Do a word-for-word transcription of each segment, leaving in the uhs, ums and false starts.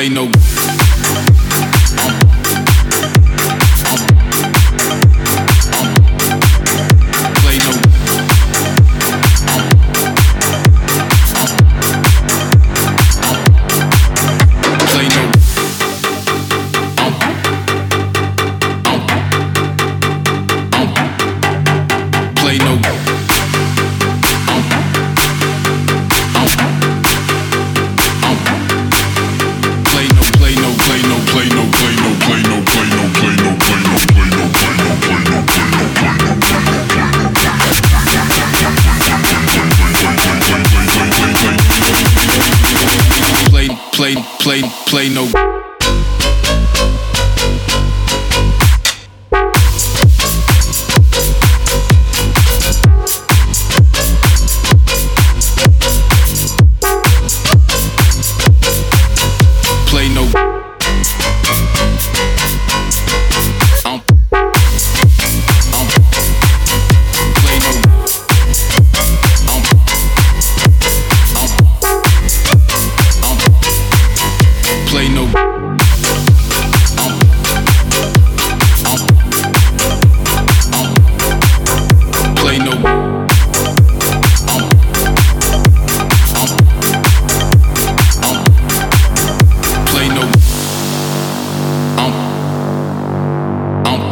play no. Play, play, play no. Play no. Um. Um. Play no. Um. Um. Um. Play no. Um. Um. Um. Play no. Um. Um. Um. Play no. Um. Um.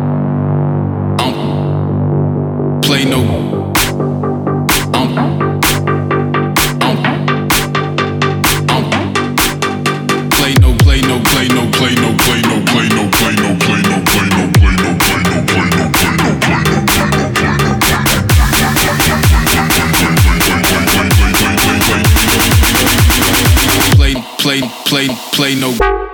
Um. Play no. Um. Um. Um. Play no, play no, play no, play no, play no, play no, play no, play no, play no, play no, play no, play no, play no, play no. Play, play, play, play no.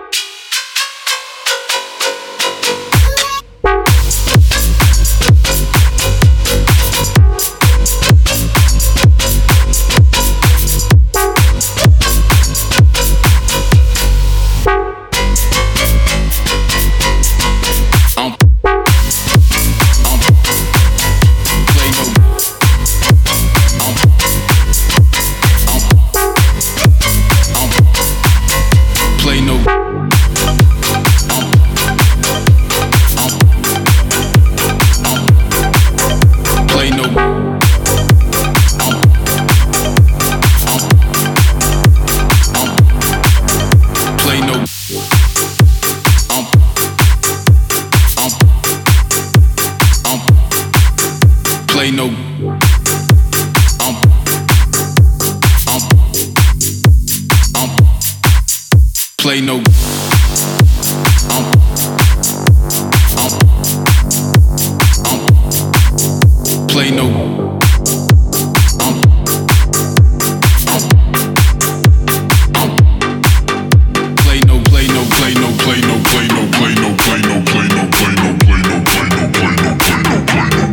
Play no. Um. Um. Um. Play no. Um. Um. Um. Play no. Um. Um. Um. Play no. Um. Um. Um. Play no. Um. Um. Um. Play no. Um. Um. Um. Play no. Play no. Play no. Play no. Play no. Play no. Play no. Play no. Play no. Play no. Play no. Play no. Play no. Play no.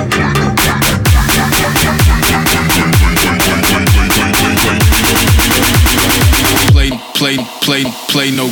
Play, play, play, play no.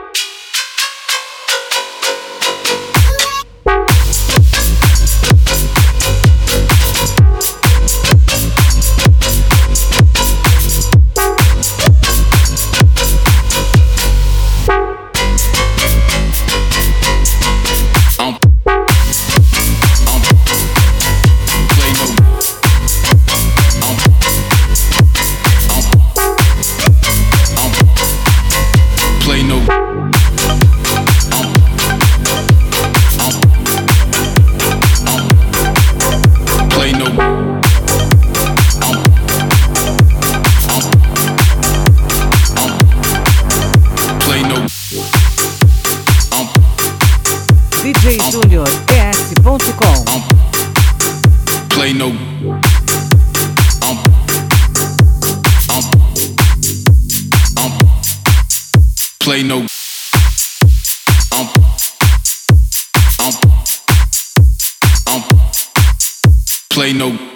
Um. Um. Play no. Um. Um. Um. Play no. Um. Um. Um. Play no. Um. Um. Um. Play no. Um. D J Junior E S ponto com. Um. Play no. Um. Um. Um. Play no. Um. Um. Um. Play no.